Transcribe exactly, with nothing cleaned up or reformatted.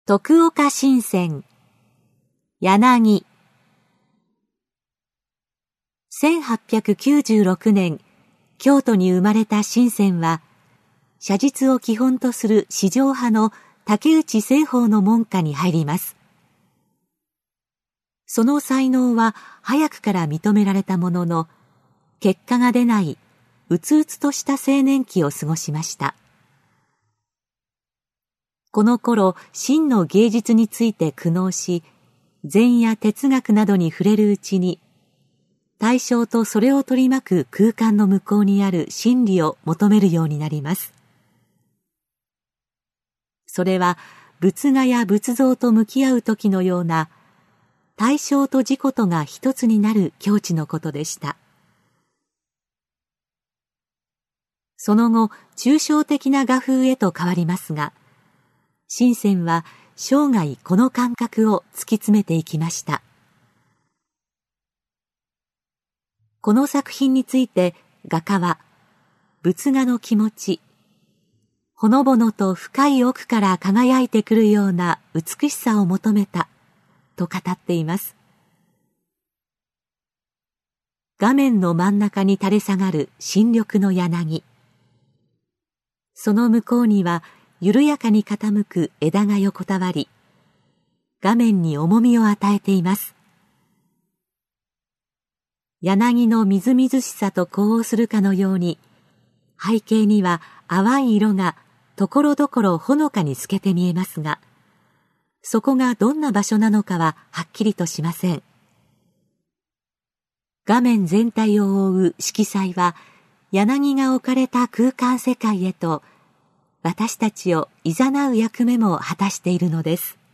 徳岡新泉、柳。せんはっぴゃくきゅうじゅうろくねん、京都に生まれた新泉は、写実を基本とする史上派の竹内栖鳳の門下に入ります。その才能は早くから認められたものの、結果が出ない、うつうつとした青年期を過ごしました。この頃、真の芸術について苦悩し、禅や哲学などに触れるうちに、対象とそれを取り巻く空間の向こうにある真理を求めるようになります。それは仏画や仏像と向き合う時のような、対象と自己とが一つになる境地のことでした。その後、抽象的な画風へと変わりますが、新泉は生涯この感覚を突き詰めていきました。この作品について画家は、仏画の気持ち、ほのぼのと深い奥から輝いてくるような美しさを求めたと語っています。画面の真ん中に垂れ下がる新緑の柳。その向こうには緩やかに傾く枝が横たわり、画面に重みを与えています。柳のみずみずしさと呼応するかのように、背景には淡い色がところどころほのかに透けて見えますが、そこがどんな場所なのかははっきりとしません。画面全体を覆う色彩は、柳が置かれた空間世界へと、私たちを誘う役目も果たしているのです。